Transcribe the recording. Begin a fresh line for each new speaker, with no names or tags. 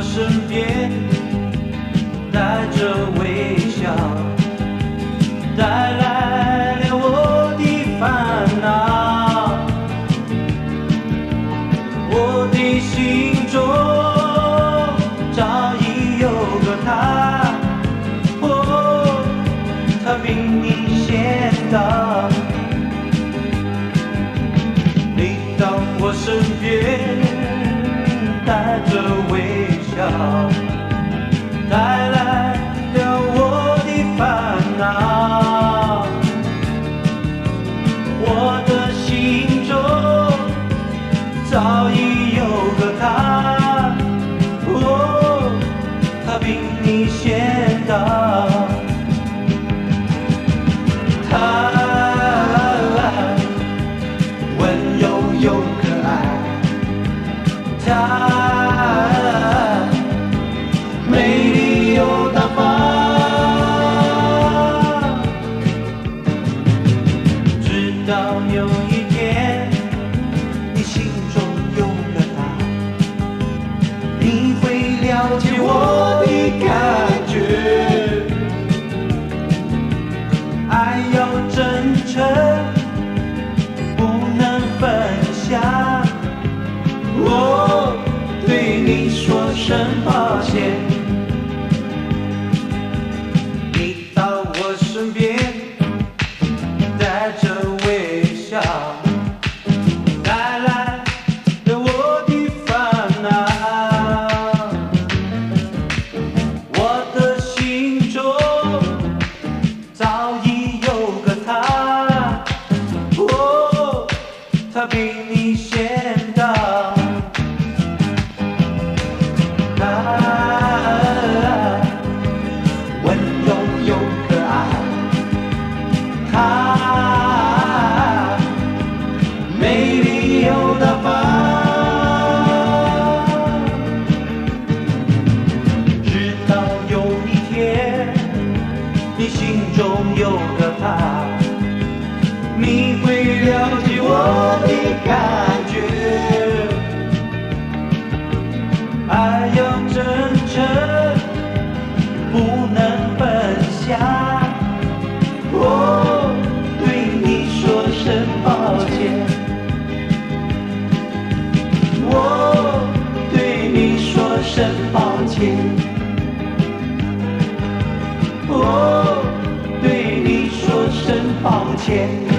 身边，带着微笑，带来了我的烦恼。我的心中早已有个他，哦，他比你先到。你到我身边，带着微笑，带来了我的烦恼。我的心中早已有个他，哦，他比你先到。他温柔又可爱，他美丽又大方。直到有一天，你心中有了他，你会了解我的感觉。爱要真诚，不能分享。我对你说声抱歉。你到我身边，带着微笑，带来了我的烦恼。我的心中早已有个他，哦，他比你先到。他温柔又可爱，他美丽又大方。直到有一天，你心中有了他，你会了解我的感觉。爱要真诚，不能分享。我对你说声抱歉。我对你说声抱歉。我对你说声抱歉。